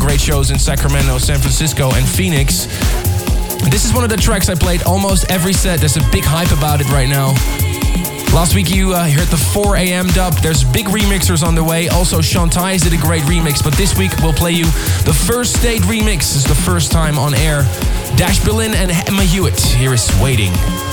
great shows in Sacramento, San Francisco, and Phoenix. This is one of the tracks I played almost every set. There's a big hype about it right now. Last week you heard the 4 a.m. dub. There's big remixers on the way. Also, Shantais did a great remix. But this week we'll play you the First State remix. It's the first time on air. Dash Berlin and Emma Hewitt. Here is Waiting.